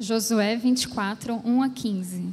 Josué 24, 1 a 15.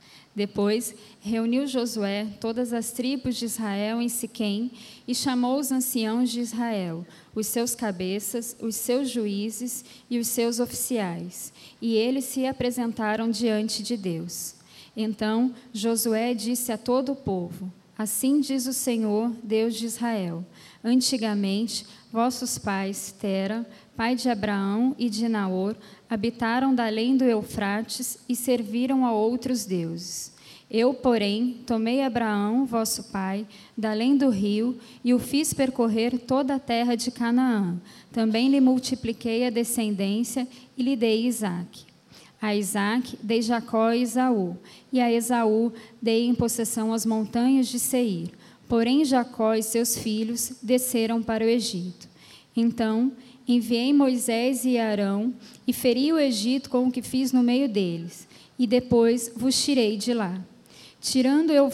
Depois reuniu Josué todas as tribos de Israel em Siquém e chamou os anciãos de Israel, os seus cabeças, os seus juízes e os seus oficiais. E eles se apresentaram diante de Deus. Então Josué disse a todo o povo: Assim diz o Senhor, Deus de Israel: Antigamente, vossos pais, Tera, pai de Abraão e de Naor, habitaram da além do Eufrates e serviram a outros deuses. Eu, porém, tomei Abraão, vosso pai, da além do rio, e o fiz percorrer toda a terra de Canaã. Também lhe multipliquei a descendência e lhe dei Isaque. A Isaque dei Jacó e Esaú, e a Esaú dei em possessão as montanhas de Seir. Porém Jacó e seus filhos desceram para o Egito. Então enviei Moisés e Arão, e feri o Egito com o que fiz no meio deles, e depois vos tirei de lá. Tirando eu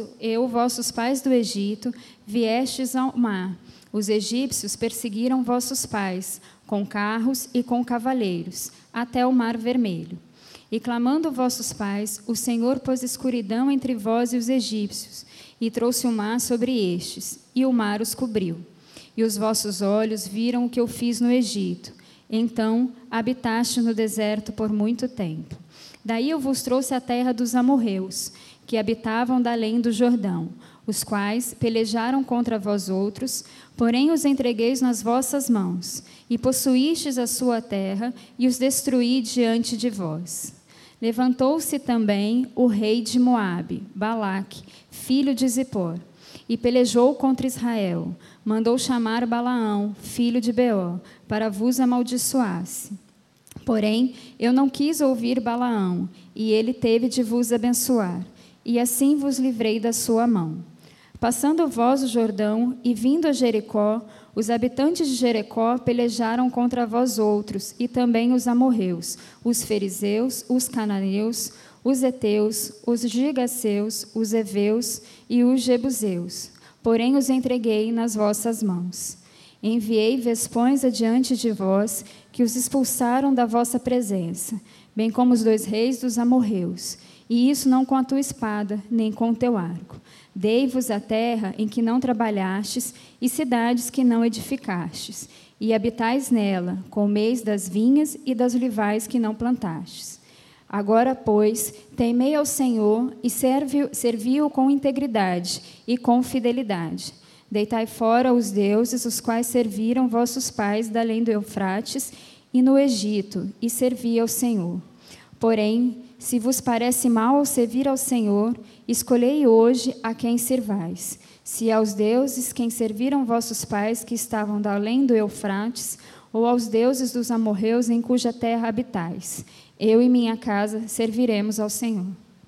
vossos pais do Egito, viestes ao mar. Os egípcios perseguiram vossos pais, com carros e com cavaleiros, até o mar Vermelho. E clamando vossos pais, o Senhor pôs escuridão entre vós e os egípcios, e trouxe o mar sobre estes, e o mar os cobriu. E os vossos olhos viram o que eu fiz no Egito. Então habitaste no deserto por muito tempo. Daí eu vos trouxe a terra dos amorreus, que habitavam da além do Jordão, os quais pelejaram contra vós outros, porém os entregueis nas vossas mãos, e possuístes a sua terra, e os destruí diante de vós. Levantou-se também o rei de Moabe, Balaque, filho de Zippor, e pelejou contra Israel. Mandou chamar Balaão, filho de Beor, para vos amaldiçoasse. Porém, eu não quis ouvir Balaão, e ele teve de vos abençoar, e assim vos livrei da sua mão. Passando vós o Jordão e vindo a Jericó, os habitantes de Jericó pelejaram contra vós outros, e também os amorreus, os fariseus, os cananeus, os heteus, os gigaseus, os heveus e os jebuseus. Porém os entreguei nas vossas mãos. Enviei vespões adiante de vós, que os expulsaram da vossa presença, bem como os 2 reis dos amorreus, e isso não com a tua espada, nem com o teu arco. Dei-vos a terra em que não trabalhastes, e cidades que não edificastes, e habitais nela, comeis das vinhas e das olivais que não plantastes. Agora, pois, temei ao Senhor e servi-o com integridade e com fidelidade. Deitai fora os deuses, os quais serviram vossos pais da além do Eufrates e no Egito, e servi ao Senhor. Porém, se vos parece mal servir ao Senhor, escolhei hoje a quem servais. Se aos deuses quem serviram vossos pais, que estavam da além do Eufrates, ou aos deuses dos amorreus em cuja terra habitais. Eu e minha casa serviremos ao Senhor.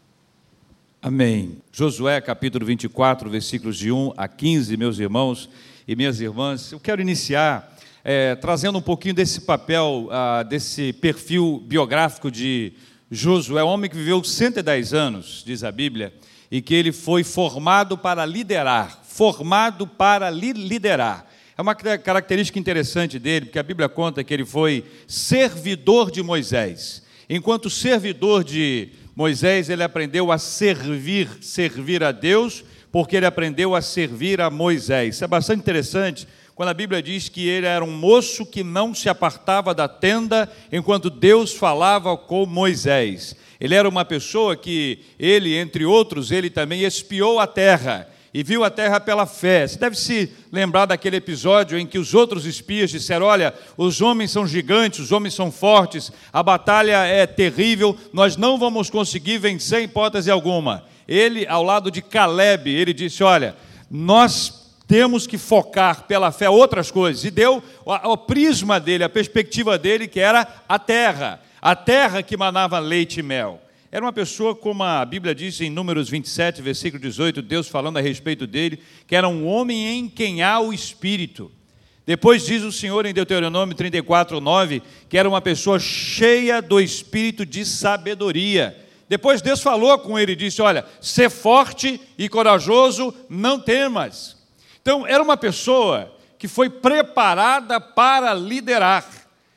Amém. Josué, capítulo 24, versículos de 1 a 15, meus irmãos e minhas irmãs. Eu quero iniciar trazendo um pouquinho desse papel, desse perfil biográfico de Josué, um homem que viveu 110 anos, diz a Bíblia, e que ele foi formado para liderar. É uma característica interessante dele, porque a Bíblia conta que ele foi servidor de Moisés. Enquanto servidor de Moisés, ele aprendeu a servir a Deus, porque ele aprendeu a servir a Moisés. Isso é bastante interessante, quando a Bíblia diz que ele era um moço que não se apartava da tenda, enquanto Deus falava com Moisés. Ele era uma pessoa que, entre outros, ele também espiou a terra, e viu a terra pela fé. Você deve se lembrar daquele episódio em que os outros espias disseram: olha, os homens são gigantes, os homens são fortes, a batalha é terrível, nós não vamos conseguir vencer em hipótese alguma. Ele, ao lado de Caleb, ele disse: olha, nós temos que focar pela fé outras coisas. E deu o prisma dele, a perspectiva dele, que era a terra que manava leite e mel. Era uma pessoa, como a Bíblia diz em Números 27, versículo 18, Deus falando a respeito dele, que era um homem em quem há o Espírito. Depois diz o Senhor em Deuteronômio 34, 9, que era uma pessoa cheia do Espírito de sabedoria. Depois Deus falou com ele e disse: olha, sê forte e corajoso, não temas. Então, era uma pessoa que foi preparada para liderar.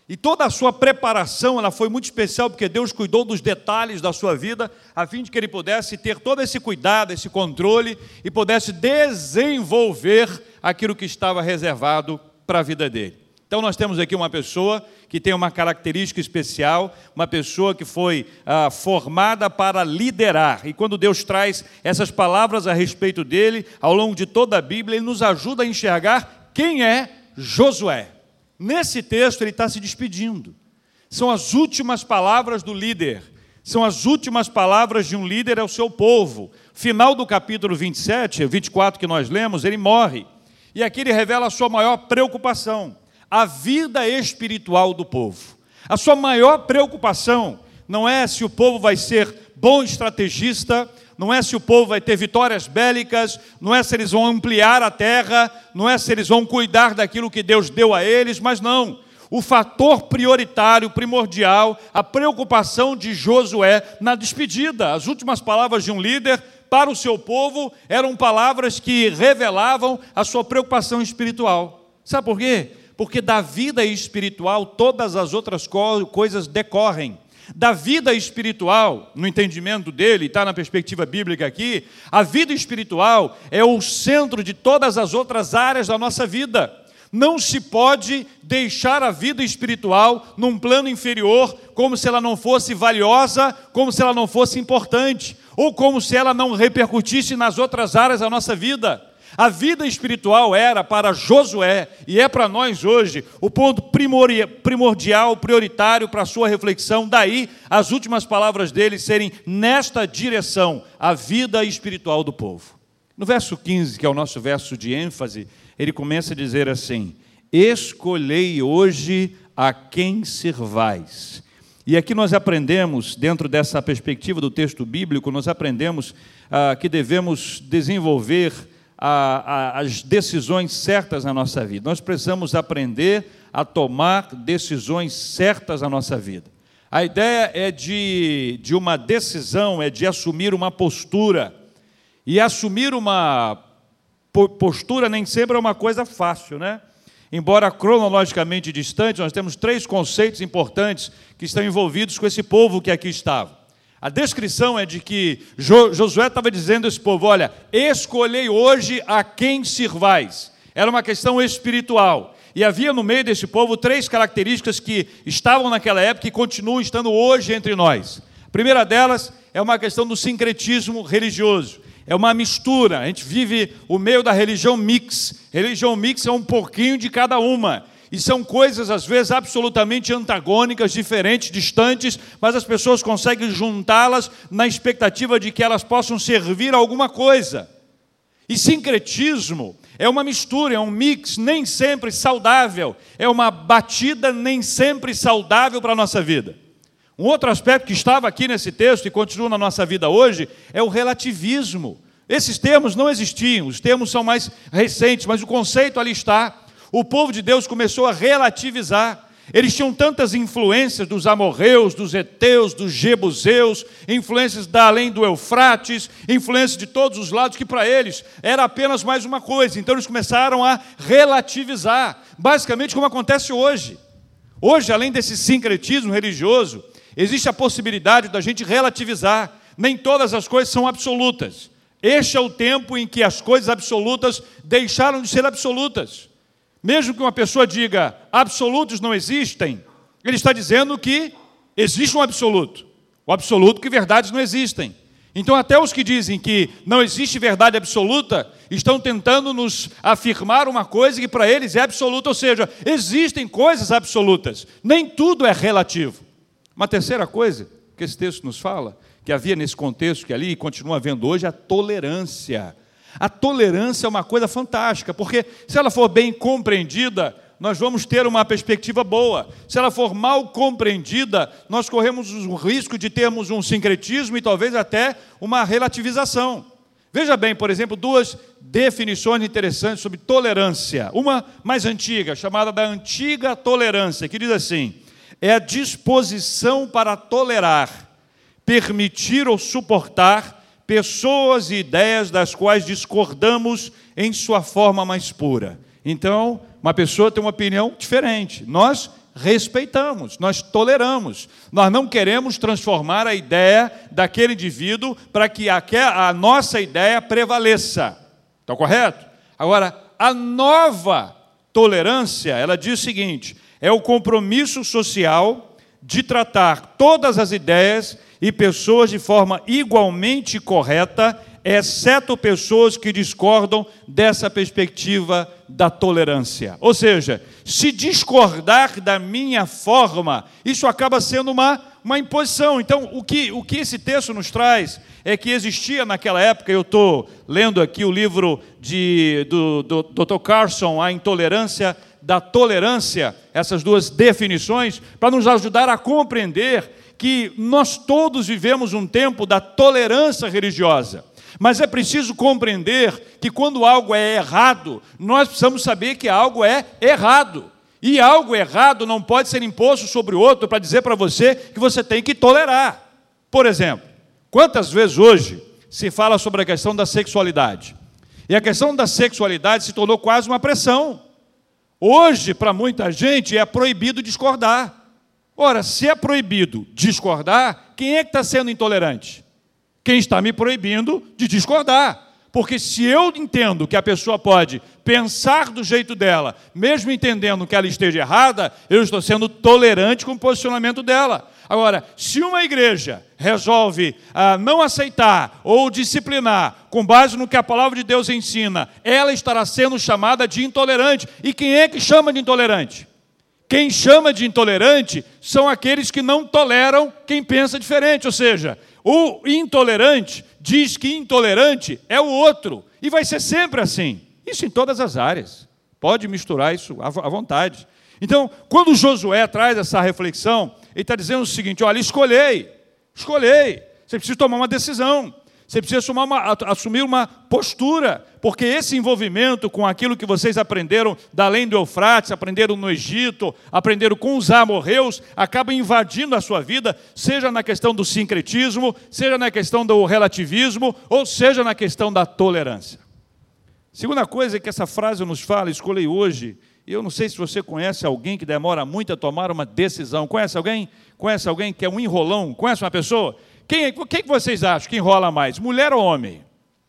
E toda a sua preparação ela foi muito especial, porque Deus cuidou dos detalhes da sua vida, a fim de que ele pudesse ter todo esse cuidado, esse controle, e pudesse desenvolver aquilo que estava reservado para a vida dele. Então nós temos aqui uma pessoa que tem uma característica especial, uma pessoa que foi formada para liderar. E quando Deus traz essas palavras a respeito dele, ao longo de toda a Bíblia, ele nos ajuda a enxergar quem é Josué. Nesse texto ele está se despedindo. São as últimas palavras do líder. São as últimas palavras de um líder ao seu povo. Final do capítulo 27, 24 que nós lemos, ele morre. E aqui ele revela a sua maior preocupação, a vida espiritual do povo. A sua maior preocupação não é se o povo vai ser bom estrategista, não é se o povo vai ter vitórias bélicas, não é se eles vão ampliar a terra, não é se eles vão cuidar daquilo que Deus deu a eles, mas não. O fator prioritário, primordial, a preocupação de Josué na despedida. As últimas palavras de um líder para o seu povo eram palavras que revelavam a sua preocupação espiritual. Sabe por quê? Porque da vida espiritual todas as outras coisas decorrem. Da vida espiritual, no entendimento dele, está na perspectiva bíblica aqui, a vida espiritual é o centro de todas as outras áreas da nossa vida. Não se pode deixar a vida espiritual num plano inferior, como se ela não fosse valiosa, como se ela não fosse importante, ou como se ela não repercutisse nas outras áreas da nossa vida. A vida espiritual era para Josué, e é para nós hoje, o ponto primordial, prioritário para a sua reflexão. Daí, as últimas palavras dele serem nesta direção, a vida espiritual do povo. No verso 15, que é o nosso verso de ênfase, ele começa a dizer assim: escolhei hoje a quem servais. E aqui nós aprendemos, dentro dessa perspectiva do texto bíblico, nós aprendemos que devemos desenvolver as decisões certas na nossa vida. Nós precisamos aprender a tomar decisões certas na nossa vida. A ideia é de uma decisão, é de assumir uma postura. E assumir uma postura nem sempre é uma coisa fácil, né? Embora cronologicamente distante, nós temos 3 conceitos importantes que estão envolvidos com esse povo que aqui estava. A descrição é de que Josué estava dizendo a esse povo: olha, escolhei hoje a quem sirvais. Era uma questão espiritual. E havia no meio desse povo 3 características que estavam naquela época e continuam estando hoje entre nós. A primeira delas é uma questão do sincretismo religioso. É uma mistura. A gente vive o meio da religião mix. Religião mix é um pouquinho de cada uma. E são coisas, às vezes, absolutamente antagônicas, diferentes, distantes, mas as pessoas conseguem juntá-las na expectativa de que elas possam servir a alguma coisa. E sincretismo é uma mistura, é um mix nem sempre saudável, é uma batida nem sempre saudável para a nossa vida. Um outro aspecto que estava aqui nesse texto e continua na nossa vida hoje é o relativismo. Esses termos não existiam, os termos são mais recentes, mas o conceito ali está. O povo de Deus começou a relativizar. Eles tinham tantas influências dos amorreus, dos heteus, dos jebuseus, influências da além do Eufrates, influências de todos os lados, que para eles era apenas mais uma coisa. Então eles começaram a relativizar, basicamente como acontece hoje. Hoje, além desse sincretismo religioso, existe a possibilidade da gente relativizar. Nem todas as coisas são absolutas. Este é o tempo em que as coisas absolutas deixaram de ser absolutas. Mesmo que uma pessoa diga absolutos não existem, ele está dizendo que existe um absoluto. O absoluto que verdades não existem. Então até os que dizem que não existe verdade absoluta estão tentando nos afirmar uma coisa que para eles é absoluta, ou seja, existem coisas absolutas. Nem tudo é relativo. Uma terceira coisa que esse texto nos fala, que havia nesse contexto que ali e continua havendo hoje, a tolerância. A tolerância é uma coisa fantástica, porque se ela for bem compreendida, nós vamos ter uma perspectiva boa. Se ela for mal compreendida, nós corremos o risco de termos um sincretismo e talvez até uma relativização. Veja bem, por exemplo, 2 definições interessantes sobre tolerância. Uma mais antiga, chamada da antiga tolerância, que diz assim: é a disposição para tolerar, permitir ou suportar pessoas e ideias das quais discordamos em sua forma mais pura. Então, uma pessoa tem uma opinião diferente. Nós respeitamos, nós toleramos. Nós não queremos transformar a ideia daquele indivíduo para que a nossa ideia prevaleça. Está correto? Agora, a nova tolerância, ela diz o seguinte: é o compromisso social de tratar todas as ideias e pessoas de forma igualmente correta, exceto pessoas que discordam dessa perspectiva da tolerância. Ou seja, se discordar da minha forma, isso acaba sendo uma imposição. Então, o que esse texto nos traz é que existia naquela época, eu estou lendo aqui o livro do Dr. Carson, A Intolerância da Tolerância, essas duas definições, para nos ajudar a compreender que nós todos vivemos um tempo da tolerância religiosa. Mas é preciso compreender que quando algo é errado, nós precisamos saber que algo é errado. E algo errado não pode ser imposto sobre o outro para dizer para você que você tem que tolerar. Por exemplo, quantas vezes hoje se fala sobre a questão da sexualidade? E a questão da sexualidade se tornou quase uma pressão. Hoje, para muita gente, é proibido discordar. Ora, se é proibido discordar, quem é que está sendo intolerante? Quem está me proibindo de discordar. Porque se eu entendo que a pessoa pode pensar do jeito dela, mesmo entendendo que ela esteja errada, eu estou sendo tolerante com o posicionamento dela. Agora, se uma igreja resolve não aceitar ou disciplinar com base no que a palavra de Deus ensina, ela estará sendo chamada de intolerante. E quem é que chama de intolerante? Quem chama de intolerante são aqueles que não toleram quem pensa diferente. Ou seja, o intolerante diz que intolerante é o outro. E vai ser sempre assim. Isso em todas as áreas. Pode misturar isso à vontade. Então, quando Josué traz essa reflexão, ele está dizendo o seguinte: olha, escolhei. Você precisa tomar uma decisão. Você precisa assumir uma postura, porque esse envolvimento com aquilo que vocês aprenderam da além do Eufrates, aprenderam no Egito, aprenderam com os amorreus, acaba invadindo a sua vida, seja na questão do sincretismo, seja na questão do relativismo, ou seja na questão da tolerância. Segunda coisa que essa frase nos fala, escolhi hoje, eu não sei se você conhece alguém que demora muito a tomar uma decisão. Conhece alguém? Conhece alguém que é um enrolão? Conhece uma pessoa? Quem que vocês acham que enrola mais? Mulher ou homem?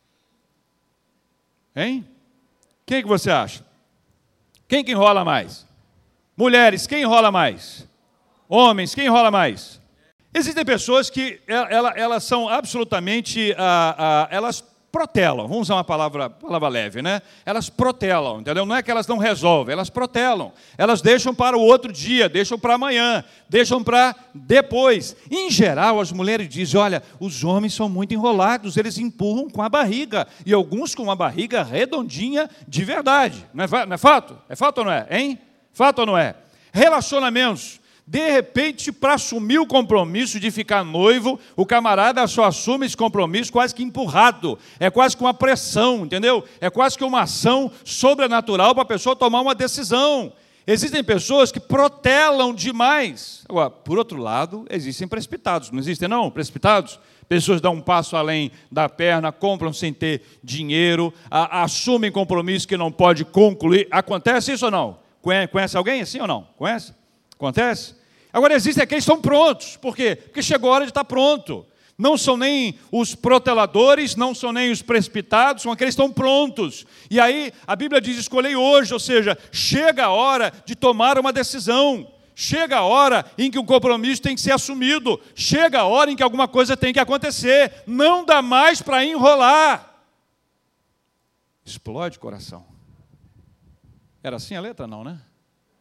Hein? Quem que você acha? Quem que enrola mais? Mulheres, quem enrola mais? Homens, quem enrola mais? Existem pessoas que elas são absolutamente, elas protelam, vamos usar uma palavra leve, né? Elas protelam, entendeu? Não é que elas não resolvem, elas protelam. Elas deixam para o outro dia, deixam para amanhã, deixam para depois. Em geral, as mulheres dizem, olha, os homens são muito enrolados, eles empurram com a barriga, e alguns com uma barriga redondinha de verdade. Não é fato? É fato ou não é? Hein? Fato ou não é? Relacionamentos. De repente, para assumir o compromisso de ficar noivo, o camarada só assume esse compromisso quase que empurrado. É quase que uma pressão, entendeu? É quase que uma ação sobrenatural para a pessoa tomar uma decisão. Existem pessoas que protelam demais. Agora, por outro lado, existem precipitados. Não existem, não? Precipitados? Pessoas dão um passo além da perna, compram sem ter dinheiro, assumem compromisso que não pode concluir. Acontece isso ou não? Conhece alguém assim ou não? Conhece? Acontece? Agora, existem aqueles que estão prontos. Por quê? Porque chegou a hora de estar pronto. Não são nem os proteladores, não são nem os precipitados, são aqueles que estão prontos. E aí, a Bíblia diz, escolhei hoje, ou seja, chega a hora de tomar uma decisão. Chega a hora em que o compromisso tem que ser assumido. Chega a hora em que alguma coisa tem que acontecer. Não dá mais para enrolar. Explode coração. Era assim a letra? Não, né?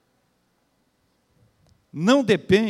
Não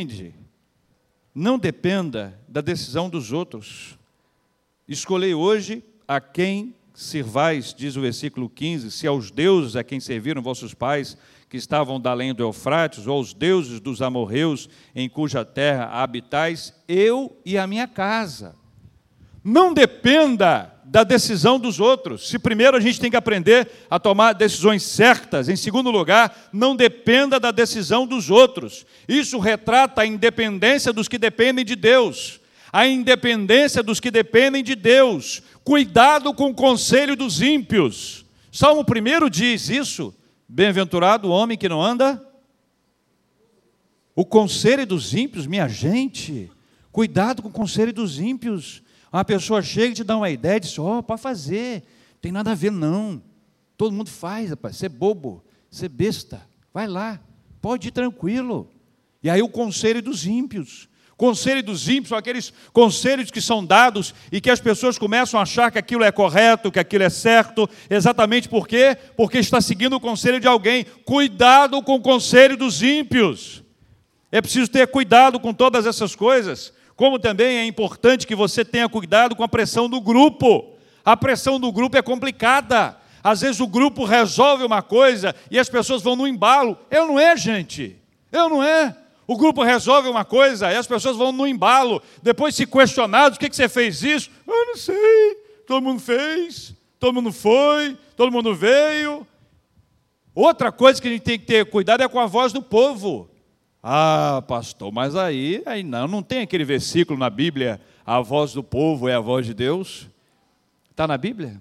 dependa da decisão dos outros. Escolhei hoje a quem sirvais, diz o versículo 15, se aos deuses a quem serviram vossos pais, que estavam da além do Eufrates, ou aos deuses dos amorreus, em cuja terra habitais, eu e a minha casa. Não dependa da decisão dos outros. Se primeiro a gente tem que aprender a tomar decisões certas, em segundo lugar, não dependa da decisão dos outros. Isso retrata a independência dos que dependem de Deus. A independência dos que dependem de Deus. Cuidado com o conselho dos ímpios. Salmo 1 diz isso. Bem-aventurado o homem que não anda O conselho dos ímpios, minha gente, cuidado com o conselho dos ímpios. Uma pessoa chega e te dá uma ideia e diz, pode fazer, não tem nada a ver não. Todo mundo faz, rapaz, você é bobo, você é besta, vai lá, pode ir tranquilo. E aí o conselho dos ímpios. Conselho dos ímpios são aqueles conselhos que são dados e que as pessoas começam a achar que aquilo é correto, que aquilo é certo, exatamente por quê? Porque está seguindo o conselho de alguém. Cuidado com o conselho dos ímpios. É preciso ter cuidado com todas essas coisas, como também é importante que você tenha cuidado com a pressão do grupo. A pressão do grupo é complicada. Às vezes o grupo resolve uma coisa e as pessoas vão no embalo. Eu não é, gente. Eu não é. O grupo resolve uma coisa e as pessoas vão no embalo. Depois, se questionados, por que você fez isso? Eu não sei. Todo mundo fez, todo mundo foi, todo mundo veio. Outra coisa que a gente tem que ter cuidado é com a voz do povo. Ah, pastor, mas aí não tem aquele versículo na Bíblia, a voz do povo é a voz de Deus? Está na Bíblia?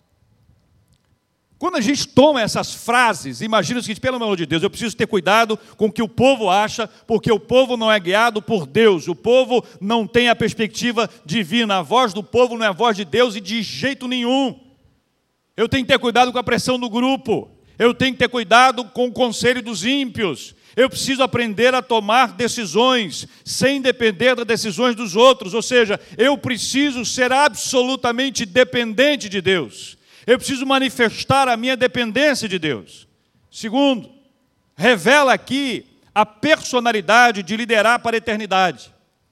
Quando a gente toma essas frases, imagina o seguinte, pelo amor de Deus, eu preciso ter cuidado com o que o povo acha, porque o povo não é guiado por Deus, o povo não tem a perspectiva divina, a voz do povo não é a voz de Deus e de jeito nenhum. Eu tenho que ter cuidado com a pressão do grupo, eu tenho que ter cuidado com o conselho dos ímpios, eu preciso aprender a tomar decisões sem depender das decisões dos outros, ou seja, eu preciso ser absolutamente dependente de Deus. Eu preciso manifestar a minha dependência de Deus. Segundo, revela aqui a personalidade de liderar para a eternidade.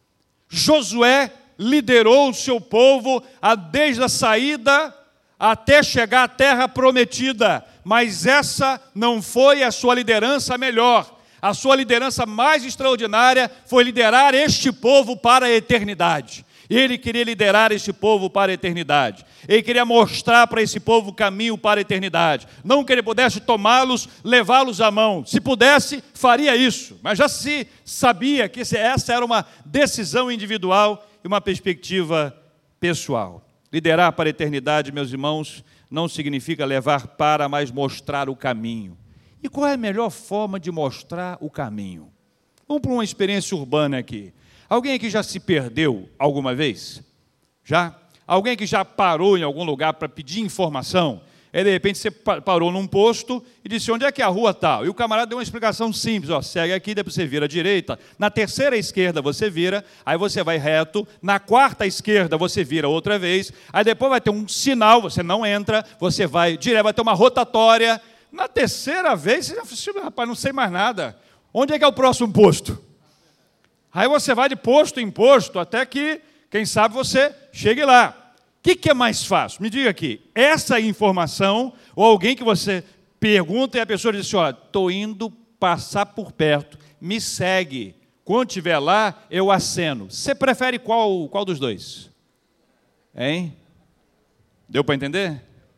Josué liderou o seu povo desde a saída até chegar à terra prometida, mas essa não foi a sua liderança melhor. A sua liderança mais extraordinária foi liderar este povo para a eternidade. Ele queria liderar este povo para a eternidade. Ele queria mostrar para esse povo o caminho para a eternidade. Não que ele pudesse tomá-los, levá-los à mão. Se pudesse, faria isso. Mas já se sabia que essa era uma decisão individual e uma perspectiva pessoal. Liderar para a eternidade, meus irmãos, não significa levar para, mas mostrar o caminho. E qual é a melhor forma de mostrar o caminho? Vamos para uma experiência urbana aqui. Alguém aqui já se perdeu alguma vez? Já? Alguém que já parou em algum lugar para pedir informação? Aí, de repente, você parou num posto e disse, onde é que é a rua tal? E o camarada deu uma explicação simples, segue aqui, depois você vira à direita, na terceira esquerda você vira, aí você vai reto, na quarta esquerda você vira outra vez, aí depois vai ter um sinal, você não entra, você vai direto, vai ter uma rotatória. Na terceira vez, você já falou, rapaz, não sei mais nada. Onde é que é o próximo posto? Aí você vai de posto em posto, até que, quem sabe, você chegue lá. O que é mais fácil? Me diga aqui, essa informação, ou alguém que você pergunta e a pessoa diz assim, estou indo passar por perto, me segue. Quando estiver lá, eu aceno. Você prefere qual dos dois? Hein? Deu para entender?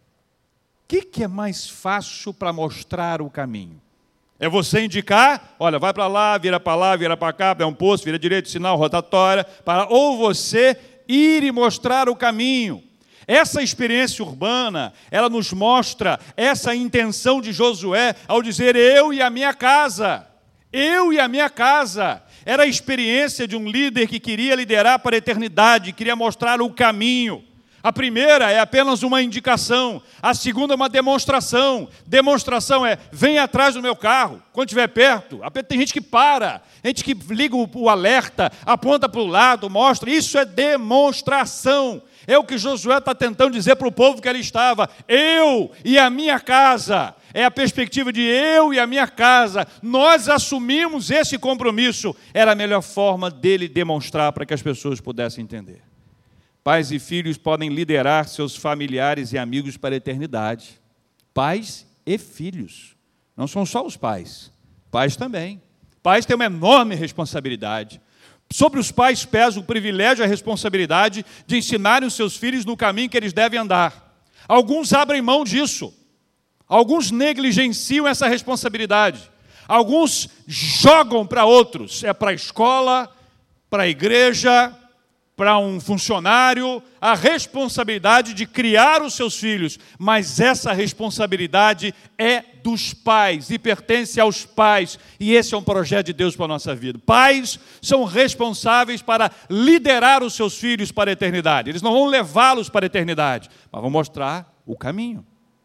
O que é mais fácil para mostrar o caminho? É você indicar, olha, vai para lá, vira para cá, é um posto, vira direito, sinal, rotatória, ou você ir e mostrar o caminho. Essa experiência urbana, ela nos mostra essa intenção de Josué ao dizer, eu e a minha casa. Eu e a minha casa. Era a experiência de um líder que queria liderar para a eternidade, queria mostrar o caminho. A primeira é apenas uma indicação, a segunda é uma demonstração. Demonstração é, vem atrás do meu carro, quando estiver perto. Tem gente que para, gente que liga o alerta, aponta para o lado, mostra. Isso é demonstração. É o que Josué está tentando dizer para o povo que ali estava. Eu e a minha casa. É a perspectiva de eu e a minha casa. Nós assumimos esse compromisso. Era a melhor forma dele demonstrar para que as pessoas pudessem entender. Pais e filhos podem liderar seus familiares e amigos para a eternidade. Pais e filhos. Não são só os pais. Pais também. Pais têm uma enorme responsabilidade. Sobre os pais pesa o privilégio e a responsabilidade de ensinarem os seus filhos no caminho que eles devem andar. Alguns abrem mão disso. Alguns negligenciam essa responsabilidade. Alguns jogam para outros. É para a escola, para a igreja, para um funcionário a responsabilidade de criar os seus filhos, mas essa responsabilidade é dos pais e pertence aos pais, e esse é um projeto de Deus para a nossa vida. Pais são responsáveis para liderar os seus filhos para a eternidade. Eles não vão levá-los para a eternidade, mas vão mostrar o caminho.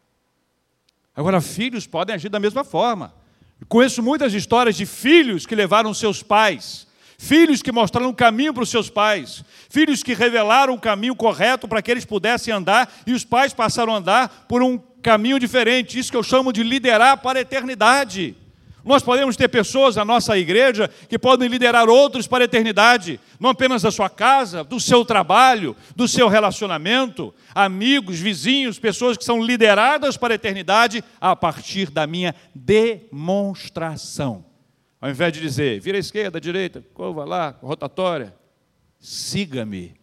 Agora, filhos podem agir da mesma forma. Eu conheço muitas histórias de filhos que levaram seus pais, filhos que mostraram o caminho para os seus pais, filhos que revelaram o caminho correto para que eles pudessem andar, e os pais passaram a andar por um caminho diferente. Isso que eu chamo de liderar para a eternidade. Nós podemos ter pessoas na nossa igreja que podem liderar outros para a eternidade, não apenas da sua casa, do seu trabalho, do seu relacionamento, amigos, vizinhos, pessoas que são lideradas para a eternidade a partir da minha demonstração. Ao invés de dizer, vira à esquerda, à direita, curva lá, rotatória, siga-me.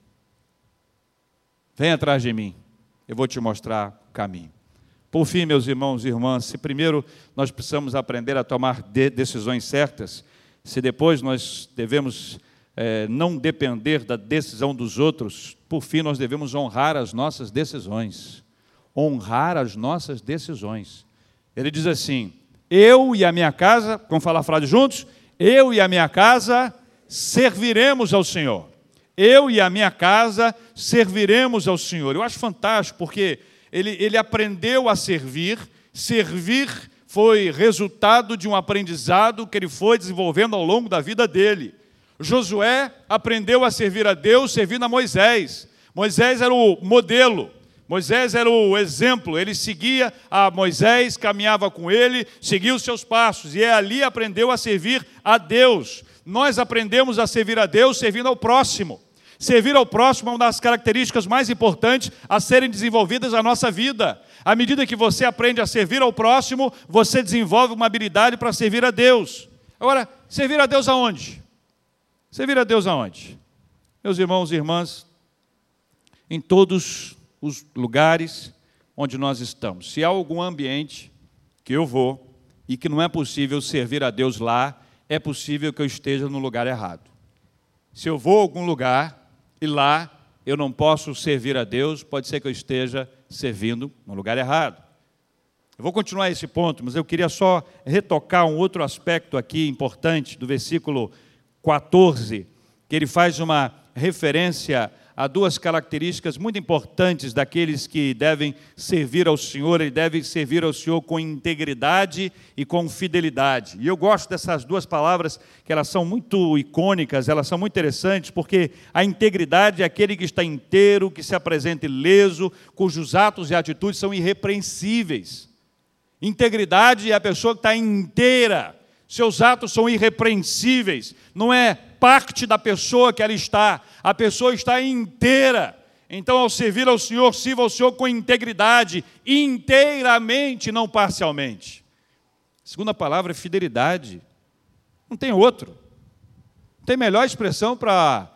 Vem atrás de mim, eu vou te mostrar o caminho. Por fim, meus irmãos e irmãs, se primeiro nós precisamos aprender a tomar decisões certas, se depois nós devemos não depender da decisão dos outros, por fim nós devemos honrar as nossas decisões. Honrar as nossas decisões. Ele diz assim, eu e a minha casa, vamos falar a frase juntos? Eu e a minha casa serviremos ao Senhor. Eu e a minha casa serviremos ao Senhor. Eu acho fantástico, porque ele aprendeu a servir. Servir foi resultado de um aprendizado que ele foi desenvolvendo ao longo da vida dele. Josué aprendeu a servir a Deus servindo a Moisés. Moisés era o modelo. Moisés era o exemplo, ele seguia a Moisés, caminhava com ele, seguia os seus passos, e ali aprendeu a servir a Deus. Nós aprendemos a servir a Deus servindo ao próximo. Servir ao próximo é uma das características mais importantes a serem desenvolvidas na nossa vida. À medida que você aprende a servir ao próximo, você desenvolve uma habilidade para servir a Deus. Agora, servir a Deus aonde? Servir a Deus aonde? Meus irmãos e irmãs, em todos os lugares onde nós estamos. Se há algum ambiente que eu vou e que não é possível servir a Deus lá, é possível que eu esteja no lugar errado. Se eu vou a algum lugar e lá eu não posso servir a Deus, pode ser que eu esteja servindo no lugar errado. Eu vou continuar esse ponto, mas eu queria só retocar um outro aspecto aqui importante do versículo 14, que ele faz uma referência há duas características muito importantes daqueles que devem servir ao Senhor. Ele deve servir ao Senhor com integridade e com fidelidade. E eu gosto dessas duas palavras, que elas são muito icônicas, elas são muito interessantes, porque a integridade é aquele que está inteiro, que se apresenta ileso, cujos atos e atitudes são irrepreensíveis. Integridade é a pessoa que está inteira, seus atos são irrepreensíveis, não é parte da pessoa que ela está, a pessoa está inteira. Então, ao servir ao Senhor, sirva ao Senhor com integridade, inteiramente, não parcialmente. A segunda palavra é fidelidade. Não tem outro. Não tem melhor expressão para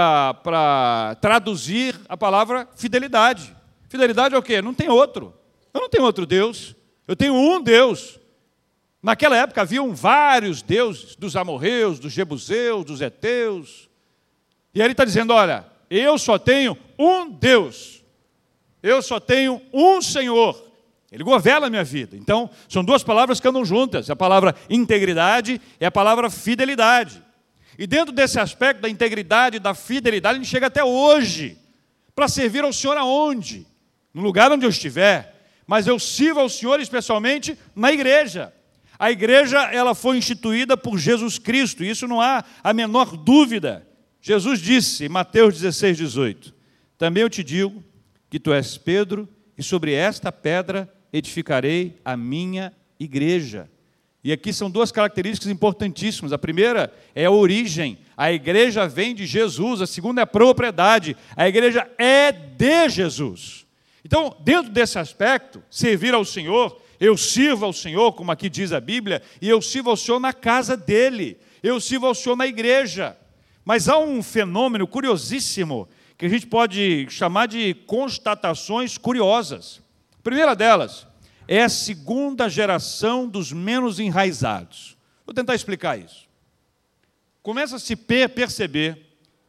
traduzir a palavra fidelidade. Fidelidade é o quê? Não tem outro. Eu não tenho outro Deus, eu tenho um Deus. Naquela época haviam vários deuses, dos amorreus, dos jebuseus, dos heteus. E aí ele está dizendo, olha, eu só tenho um Deus. Eu só tenho um Senhor. Ele governa a minha vida. Então, são duas palavras que andam juntas. A palavra integridade e a palavra fidelidade. E dentro desse aspecto da integridade e da fidelidade, a gente chega até hoje. Para servir ao Senhor aonde? No lugar onde eu estiver. Mas eu sirvo ao Senhor especialmente na igreja. A igreja, ela foi instituída por Jesus Cristo, e isso não há a menor dúvida. Jesus disse em Mateus 16:18, também eu te digo que tu és Pedro, e sobre esta pedra edificarei a minha igreja. E aqui são duas características importantíssimas. A primeira é a origem. A igreja vem de Jesus. A segunda é a propriedade. A igreja é de Jesus. Então, dentro desse aspecto, servir ao Senhor, eu sirvo ao Senhor, como aqui diz a Bíblia, e eu sirvo ao Senhor na casa dele, eu sirvo ao Senhor na igreja. Mas há um fenômeno curiosíssimo, que a gente pode chamar de constatações curiosas. A primeira delas é a segunda geração dos menos enraizados. Vou tentar explicar isso. Começa a se perceber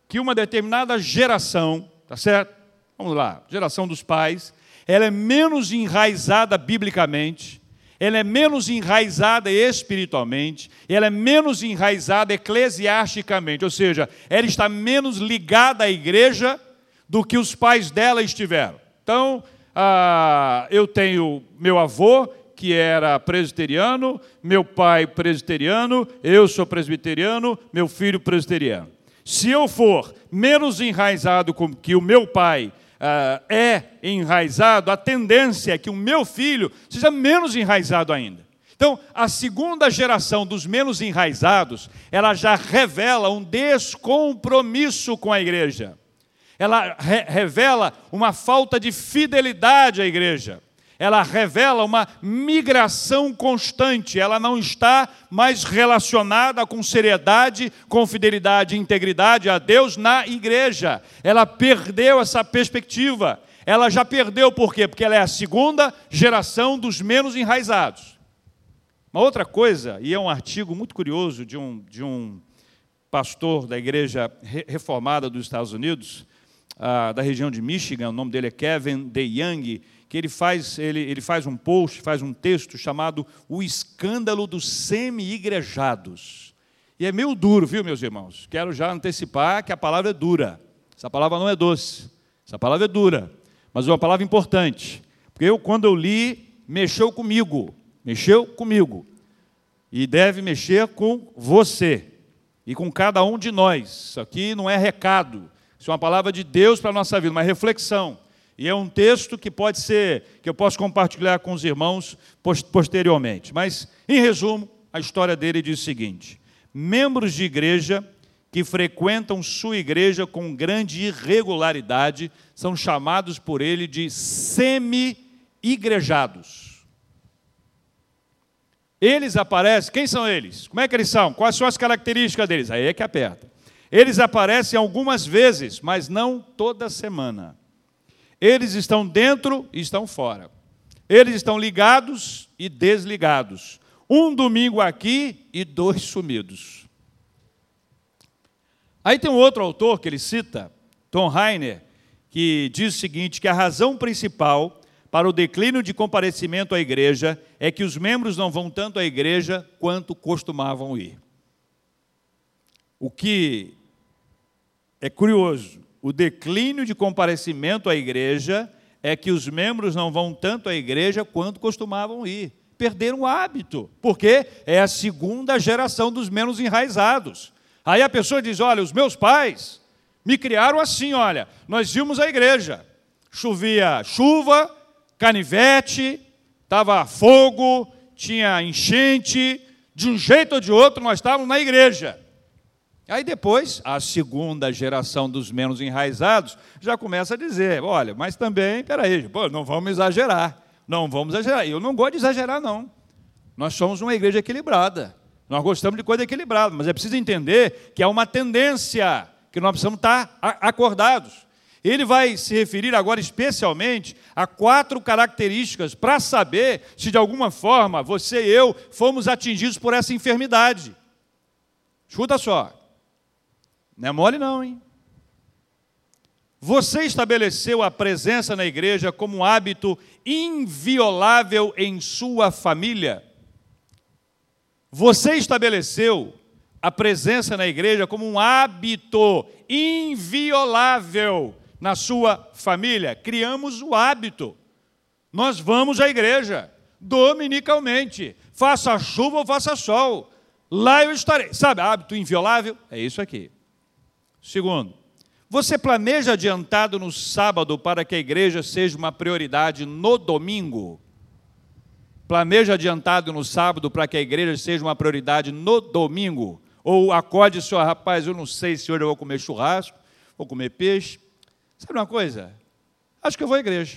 que uma determinada geração, tá certo? Vamos lá, geração dos pais, ela é menos enraizada biblicamente, ela é menos enraizada espiritualmente, ela é menos enraizada eclesiasticamente, ou seja, ela está menos ligada à igreja do que os pais dela estiveram. Então, eu tenho meu avô, que era presbiteriano, meu pai presbiteriano, eu sou presbiteriano, meu filho presbiteriano. Se eu for menos enraizado que o meu pai é enraizado, a tendência é que o meu filho seja menos enraizado ainda. Então, a segunda geração dos menos enraizados, ela já revela um descompromisso com a igreja. Ela revela uma falta de fidelidade à igreja. Ela revela uma migração constante. Ela não está mais relacionada com seriedade, com fidelidade e integridade a Deus na igreja. Ela perdeu essa perspectiva. Ela já perdeu por quê? Porque ela é a segunda geração dos menos enraizados. Uma outra coisa, e é um artigo muito curioso de um pastor da igreja reformada dos Estados Unidos, da região de Michigan, o nome dele é Kevin DeYoung, que ele faz um post, faz um texto chamado O Escândalo dos Semi-Igrejados. E é meio duro, viu, meus irmãos? Quero já antecipar que a palavra é dura. Essa palavra não é doce, essa palavra é dura, mas é uma palavra importante. Porque quando eu li, mexeu comigo, e deve mexer com você, e com cada um de nós. Isso aqui não é recado, isso é uma palavra de Deus para a nossa vida, uma reflexão. E é um texto que eu posso compartilhar com os irmãos posteriormente. Mas, em resumo, a história dele diz o seguinte: membros de igreja que frequentam sua igreja com grande irregularidade são chamados por ele de semi-igrejados. Eles aparecem, quem são eles? Como é que eles são? Quais são as características deles? Aí é que aperta. Eles aparecem algumas vezes, mas não toda semana. Eles estão dentro e estão fora. Eles estão ligados e desligados. Um domingo aqui e 2 sumidos. Aí tem um outro autor que ele cita, Tom Rainer, que diz o seguinte, que a razão principal para o declínio de comparecimento à igreja é que os membros não vão tanto à igreja quanto costumavam ir. O que é curioso, o declínio de comparecimento à igreja é que os membros não vão tanto à igreja quanto costumavam ir. Perderam o hábito, porque é a segunda geração dos menos enraizados. Aí a pessoa diz, olha, os meus pais me criaram assim, olha, nós íamos à igreja, chovia chuva, canivete, estava fogo, tinha enchente, de um jeito ou de outro nós estávamos na igreja. Aí depois, a segunda geração dos menos enraizados já começa a dizer, olha, mas também, peraí, não vamos exagerar. Eu não gosto de exagerar, não. Nós somos uma igreja equilibrada. Nós gostamos de coisa equilibrada, mas é preciso entender que há uma tendência que nós precisamos estar acordados. Ele vai se referir agora especialmente a 4 características para saber se de alguma forma você e eu fomos atingidos por essa enfermidade. Escuta só. Não é mole não, hein? Você estabeleceu a presença na igreja como um hábito inviolável em sua família? Você estabeleceu a presença na igreja como um hábito inviolável na sua família? Criamos o hábito. Nós vamos à igreja dominicalmente, faça chuva ou faça sol. Lá eu estarei. Sabe, hábito inviolável? É isso aqui. Segundo, você planeja adiantado no sábado para que a igreja seja uma prioridade no domingo? Planeja adiantado no sábado para que a igreja seja uma prioridade no domingo? Ou acorde e senhor, rapaz, eu não sei se hoje eu vou comer churrasco, vou comer peixe. Sabe uma coisa? Acho que eu vou à igreja.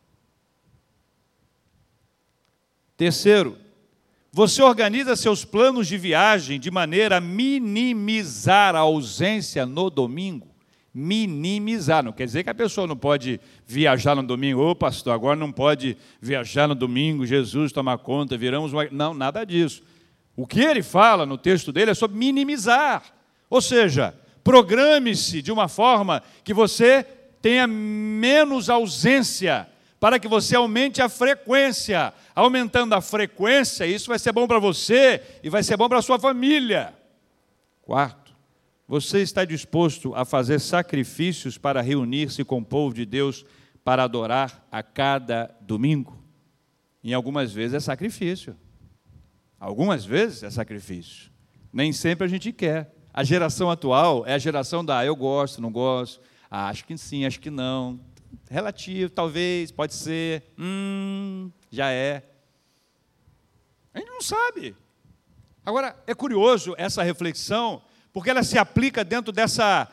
Terceiro, você organiza seus planos de viagem de maneira a minimizar a ausência no domingo. Minimizar, não quer dizer que a pessoa não pode viajar no domingo. Ô pastor, agora não pode viajar no domingo, Jesus toma conta, viramos uma... Não, nada disso. O que ele fala no texto dele é sobre minimizar. Ou seja, Programe-se de uma forma que você tenha menos ausência, para que você aumente a frequência. Aumentando a frequência, isso vai ser bom para você e vai ser bom para a sua família. Quarto, você está disposto a fazer sacrifícios para reunir-se com o povo de Deus para adorar a cada domingo? Em algumas vezes é sacrifício. Algumas vezes é sacrifício. Nem sempre a gente quer. A geração atual é a geração da eu gosto, não gosto, acho que sim, acho que não. Relativo, talvez, pode ser, já é. A gente não sabe. Agora, é curioso essa reflexão, porque ela se aplica dentro dessa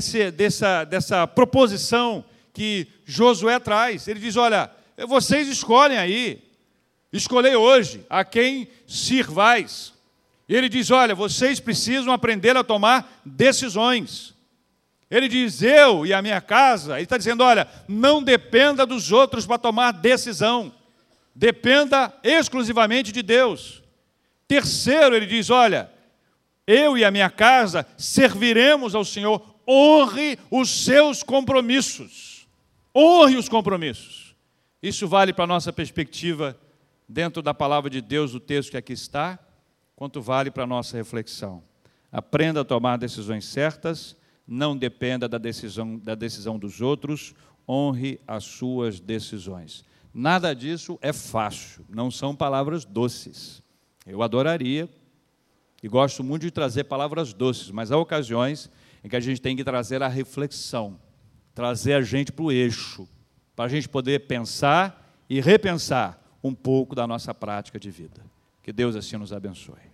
proposição que Josué traz. Ele diz, olha, vocês escolhem aí, escolhei hoje a quem sirvais. Ele diz, olha, vocês precisam aprender a tomar decisões. Ele diz, eu e a minha casa, ele está dizendo, olha, não dependa dos outros para tomar decisão. Dependa exclusivamente de Deus. Terceiro, ele diz, olha, eu e a minha casa serviremos ao Senhor. Honre os seus compromissos. Honre os compromissos. Isso vale para a nossa perspectiva dentro da palavra de Deus, do texto que aqui está, quanto vale para a nossa reflexão. Aprenda a tomar decisões certas, não dependa da decisão dos outros, honre as suas decisões. Nada disso é fácil, não são palavras doces. Eu adoraria e gosto muito de trazer palavras doces, mas há ocasiões em que a gente tem que trazer a reflexão, trazer a gente para o eixo, para a gente poder pensar e repensar um pouco da nossa prática de vida. Que Deus assim nos abençoe.